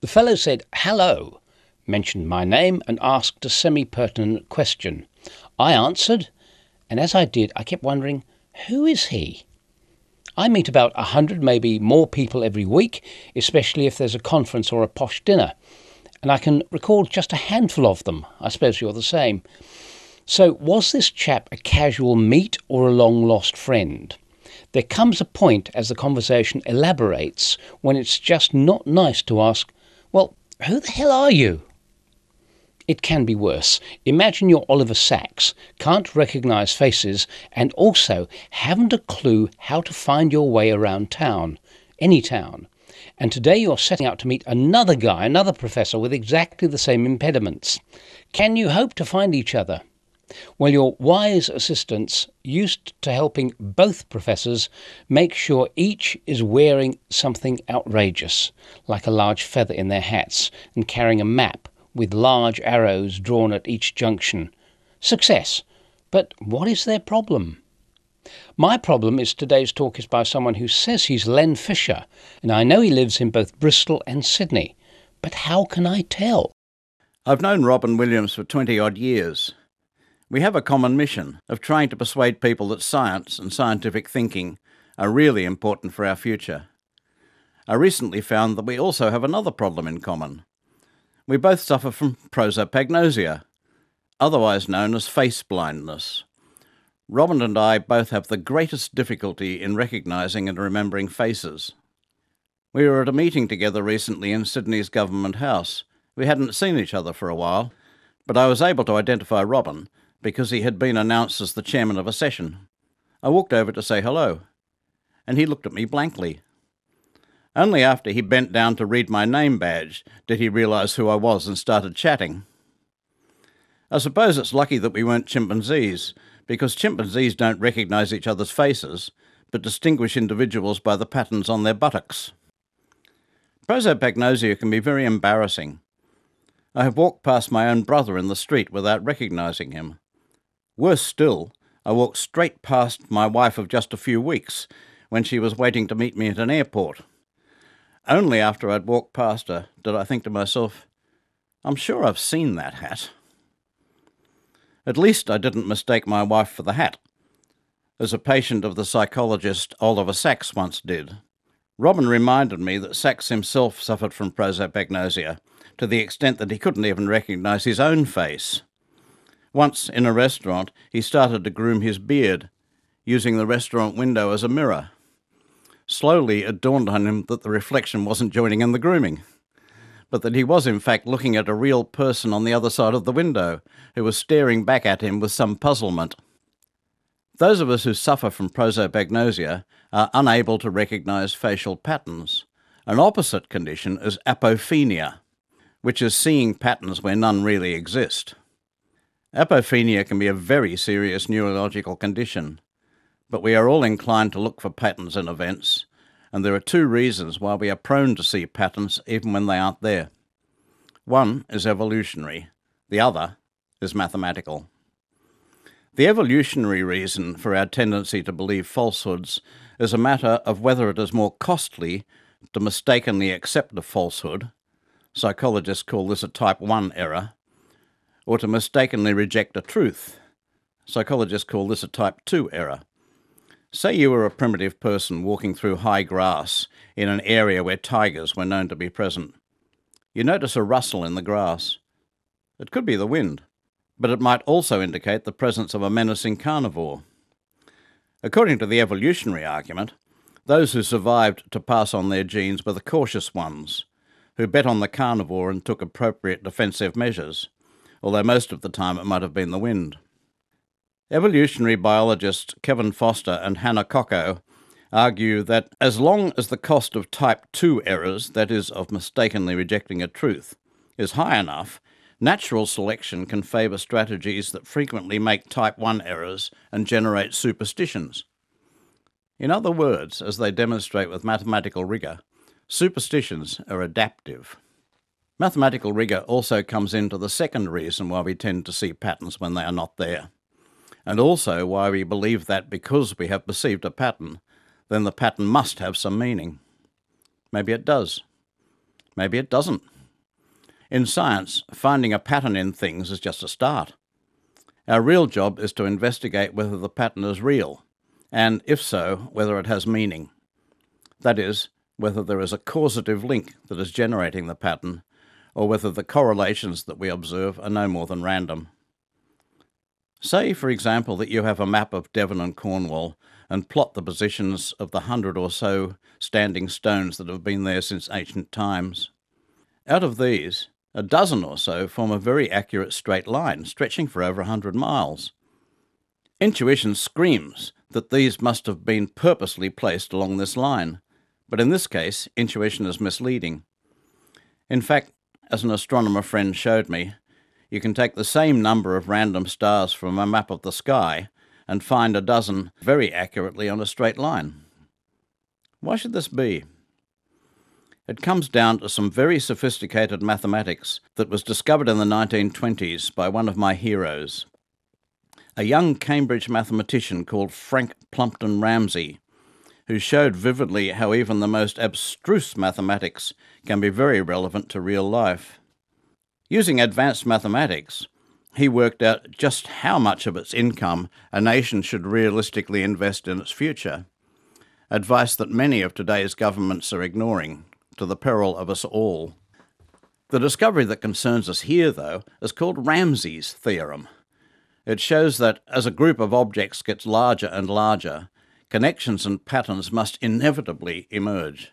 The fellow said, "Hello," mentioned my name and asked a semi-pertinent question. I answered, and as I did, I kept wondering, who is he? I meet about 100, maybe more people every week, especially if there's a conference or a posh dinner. And I can recall just a handful of them. I suppose you're the same. So was this chap a casual meet or a long-lost friend? There comes a point as the conversation elaborates when it's just not nice to ask, well, who the hell are you? It can be worse. Imagine you're Oliver Sacks, can't recognise faces, and also haven't a clue how to find your way around town, any town. And today you're setting out to meet another guy, another professor with exactly the same impediments. Can you hope to find each other? Well, your wise assistants, used to helping both professors, make sure each is wearing something outrageous, like a large feather in their hats, and carrying a map with large arrows drawn at each junction. Success. But what is their problem? My problem is today's talk is by someone who says he's Len Fisher, and I know he lives in both Bristol and Sydney. But how can I tell? I've known Robin Williams for 20-odd years. We have a common mission of trying to persuade people that science and scientific thinking are really important for our future. I recently found that we also have another problem in common. We both suffer from prosopagnosia, otherwise known as face blindness. Robin and I both have the greatest difficulty in recognising and remembering faces. We were at a meeting together recently in Sydney's Government House. We hadn't seen each other for a while, but I was able to identify Robin because he had been announced as the chairman of a session. I walked over to say hello, and he looked at me blankly. Only after he bent down to read my name badge did he realise who I was and started chatting. I suppose it's lucky that we weren't chimpanzees, because chimpanzees don't recognise each other's faces, but distinguish individuals by the patterns on their buttocks. Prosopagnosia can be very embarrassing. I have walked past my own brother in the street without recognising him. Worse still, I walked straight past my wife of just a few weeks when she was waiting to meet me at an airport. Only after I'd walked past her did I think to myself, I'm sure I've seen that hat. At least I didn't mistake my wife for the hat, as a patient of the psychologist Oliver Sacks once did. Robin reminded me that Sacks himself suffered from prosopagnosia, to the extent that he couldn't even recognise his own face. Once, in a restaurant, he started to groom his beard, using the restaurant window as a mirror. Slowly it dawned on him that the reflection wasn't joining in the grooming, but that he was in fact looking at a real person on the other side of the window, who was staring back at him with some puzzlement. Those of us who suffer from prosopagnosia are unable to recognise facial patterns. An opposite condition is apophenia, which is seeing patterns where none really exist. Apophenia can be a very serious neurological condition, but we are all inclined to look for patterns in events, and there are two reasons why we are prone to see patterns even when they aren't there. One is evolutionary, the other is mathematical. The evolutionary reason for our tendency to believe falsehoods is a matter of whether it is more costly to mistakenly accept a falsehood, psychologists call this a type 1 error, or to mistakenly reject a truth, psychologists call this a type 2 error. Say you were a primitive person walking through high grass in an area where tigers were known to be present. You notice a rustle in the grass. It could be the wind, but it might also indicate the presence of a menacing carnivore. According to the evolutionary argument, those who survived to pass on their genes were the cautious ones, who bet on the carnivore and took appropriate defensive measures, although most of the time it might have been the wind. Evolutionary biologists Kevin Foster and Hannah Coco argue that as long as the cost of type 2 errors, that is, of mistakenly rejecting a truth, is high enough, natural selection can favour strategies that frequently make type 1 errors and generate superstitions. In other words, as they demonstrate with mathematical rigour, superstitions are adaptive. Mathematical rigour also comes into the second reason why we tend to see patterns when they are not there, and also why we believe that because we have perceived a pattern, then the pattern must have some meaning. Maybe it does. Maybe it doesn't. In science, finding a pattern in things is just a start. Our real job is to investigate whether the pattern is real, and if so, whether it has meaning. That is, whether there is a causative link that is generating the pattern, or whether the correlations that we observe are no more than random. Say, for example, that you have a map of Devon and Cornwall and plot the positions of the 100 or so standing stones that have been there since ancient times. Out of these, a dozen or so form a very accurate straight line, stretching for over 100 miles. Intuition screams that these must have been purposely placed along this line, but in this case, intuition is misleading. In fact, as an astronomer friend showed me, you can take the same number of random stars from a map of the sky and find a dozen very accurately on a straight line. Why should this be? It comes down to some very sophisticated mathematics that was discovered in the 1920s by one of my heroes, a young Cambridge mathematician called Frank Plumpton Ramsey, who showed vividly how even the most abstruse mathematics can be very relevant to real life. Using advanced mathematics, he worked out just how much of its income a nation should realistically invest in its future, advice that many of today's governments are ignoring, to the peril of us all. The discovery that concerns us here, though, is called Ramsey's theorem. It shows that as a group of objects gets larger and larger, connections and patterns must inevitably emerge.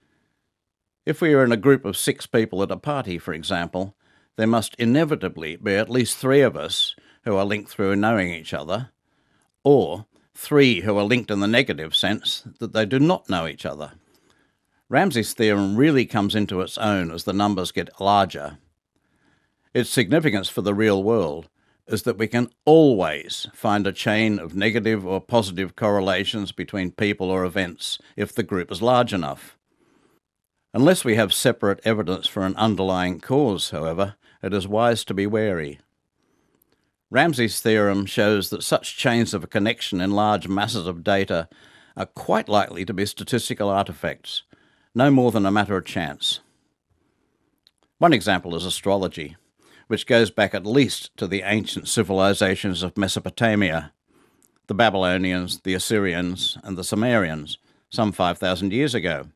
If we are in a group of 6 people at a party, for example, there must inevitably be at least 3 of us who are linked through knowing each other, or 3 who are linked in the negative sense that they do not know each other. Ramsey's theorem really comes into its own as the numbers get larger. Its significance for the real world is that we can always find a chain of negative or positive correlations between people or events if the group is large enough. Unless we have separate evidence for an underlying cause, however, it is wise to be wary. Ramsey's theorem shows that such chains of connection in large masses of data are quite likely to be statistical artifacts, no more than a matter of chance. One example is astrology, which goes back at least to the ancient civilizations of Mesopotamia, the Babylonians, the Assyrians, and the Sumerians, some 5,000 years ago.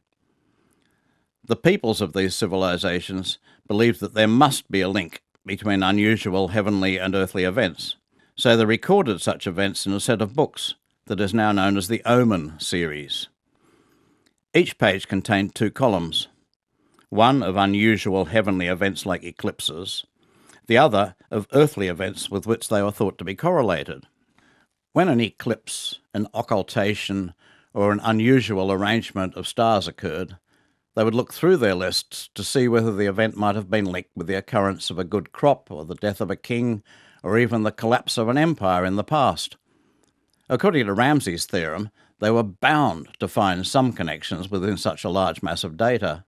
The peoples of these civilizations believed that there must be a link between unusual heavenly and earthly events, so they recorded such events in a set of books that is now known as the Omen series. Each page contained 2 columns, one of unusual heavenly events like eclipses, the other of earthly events with which they were thought to be correlated. When an eclipse, an occultation, or an unusual arrangement of stars occurred, they would look through their lists to see whether the event might have been linked with the occurrence of a good crop, or the death of a king, or even the collapse of an empire in the past. According to Ramsey's theorem, they were bound to find some connections within such a large mass of data.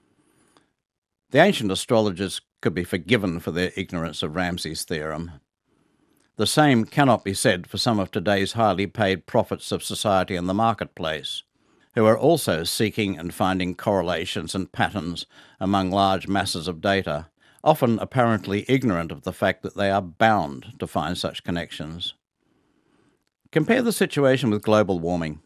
The ancient astrologers could be forgiven for their ignorance of Ramsey's theorem. The same cannot be said for some of today's highly paid prophets of society and the marketplace, who are also seeking and finding correlations and patterns among large masses of data, often apparently ignorant of the fact that they are bound to find such connections. Compare the situation with global warming.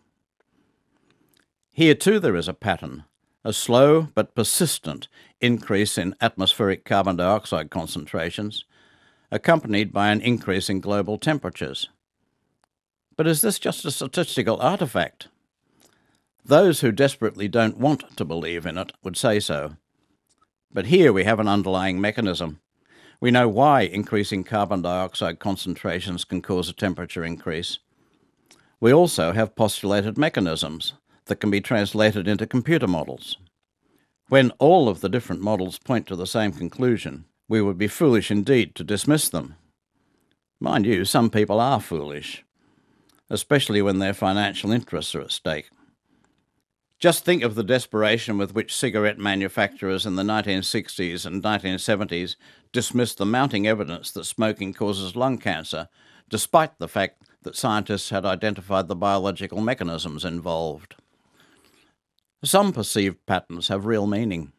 Here too there is a pattern, a slow but persistent increase in atmospheric carbon dioxide concentrations, accompanied by an increase in global temperatures. But is this just a statistical artifact? Those who desperately don't want to believe in it would say so. But here we have an underlying mechanism. We know why increasing carbon dioxide concentrations can cause a temperature increase. We also have postulated mechanisms that can be translated into computer models. When all of the different models point to the same conclusion, we would be foolish indeed to dismiss them. Mind you, some people are foolish, especially when their financial interests are at stake. Just think of the desperation with which cigarette manufacturers in the 1960s and 1970s dismissed the mounting evidence that smoking causes lung cancer, despite the fact that scientists had identified the biological mechanisms involved. Some perceived patterns have real meaning.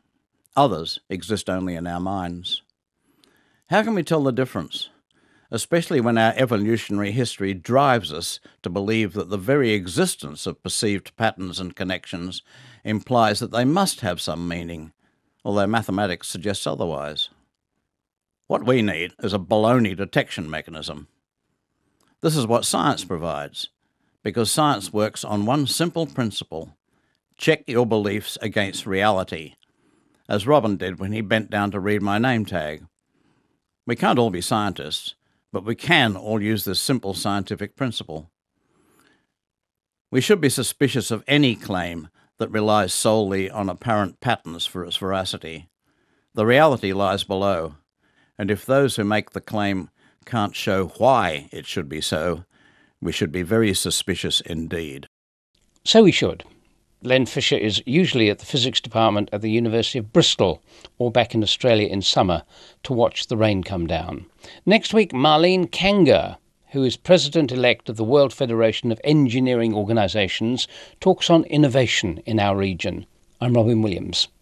Others exist only in our minds. How can we tell the difference? Especially when our evolutionary history drives us to believe that the very existence of perceived patterns and connections implies that they must have some meaning, although mathematics suggests otherwise. What we need is a baloney detection mechanism. This is what science provides, because science works on one simple principle: check your beliefs against reality, as Robin did when he bent down to read my name tag. We can't all be scientists, but we can all use this simple scientific principle. We should be suspicious of any claim that relies solely on apparent patterns for its veracity. The reality lies below, and if those who make the claim can't show why it should be so, we should be very suspicious indeed. So we should. Len Fisher is usually at the physics department at the University of Bristol, or back in Australia in summer, to watch the rain come down. Next week, Marlene Kanga, who is President-elect of the World Federation of Engineering Organisations, talks on innovation in our region. I'm Robin Williams.